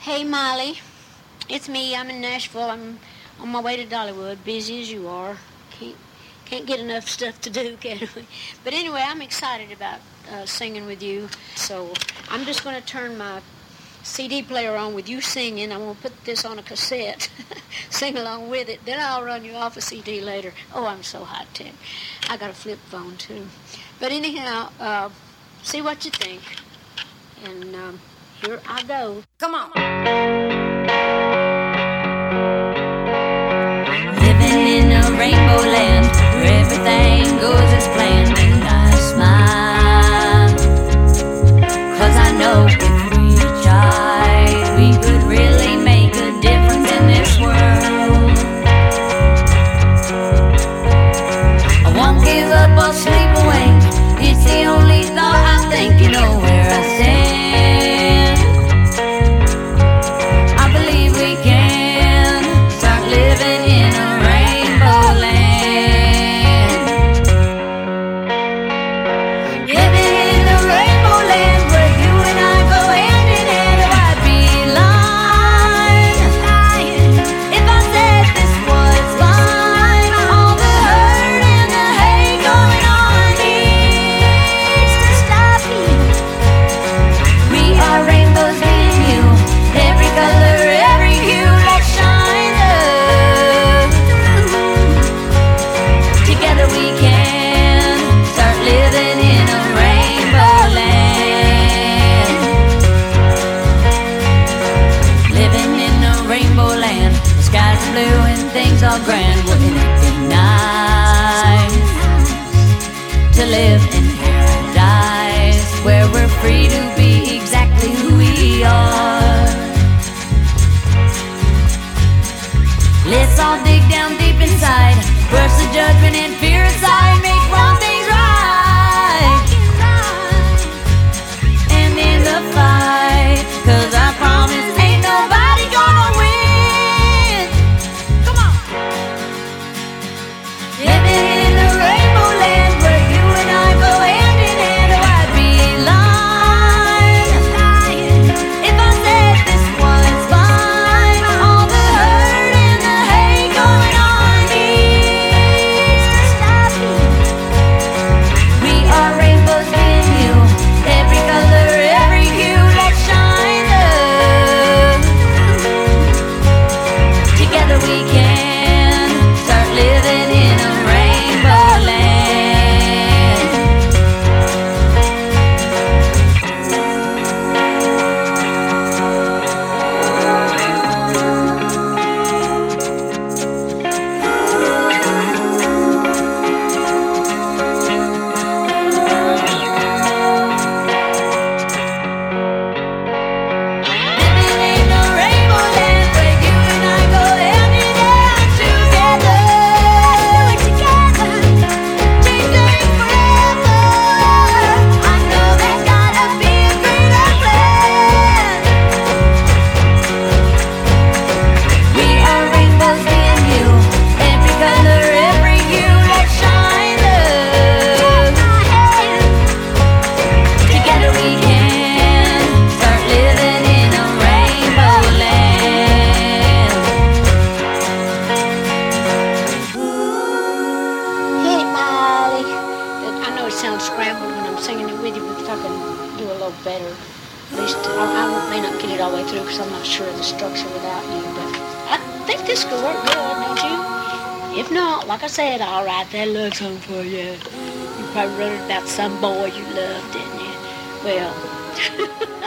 Hey, Molly. It's me. I'm in Nashville. I'm on my way to Dollywood, busy as you are. Can't, can't get enough stuff to do, can we? But anyway, I'm excited about singing with you. So I'm just going to turn my CD player on with you singing. I'm going to put this on a cassette, sing along with it. Then I'll run you off a CD later. Oh, I'm so high-tech. I got a flip phone, too. But anyhow, see what you think. And here I go. Come on. Living in a rainbow land where everything goes as planned, and I smile 'cause I know if we tried, we could really make a difference in this world. I won't give up or sleep away. It's the only thought I think. You know where I stand. I believe we can start living in a rainbow land. Living in a rainbow land where you and I go hand in hand. Oh, I'd be lying if I said this was fine. All the hurt and the hate going on needs to stop here. We are rainbows, me and you. Every color, every hue, let's shine up. Together we can start living in a rainbow land. Living in a rainbow land. The sky's blue and things are grand. Wouldn't it be nice to live in paradise where we're free to be exactly who we are? Let's all dig down deep inside, brush the judgment and fear aside, make wrong things right, and in the fight, 'cause I promise ain't nobody gonna win. Come on. Living in a rainbow land where you and I go hand in hand. Oh, I'd be lying if I said this was fine. All the hurt and the hate going on needs to stop here. We are rainbows, me and you. Every color, every hue, let's shine up. Together we can start living in a rainbow land. Living in a rainbow land where you and I go hand in hand together. Changing forever. I know there's gotta be a greater plan. We are rainbows, me and you. Every color, every hue, let's shine up. Together we can start living in a rainbow land. Hey, Molly. I know it sounds scrambled when I'm singing it with you, but if I can do a little better, at least may not get it all the way through because I'm not sure of the structure without you, but I think this could work good, don't you? If not, like I said, I'll write that love song for you. You probably wrote it about some boy you loved, didn't you? Well,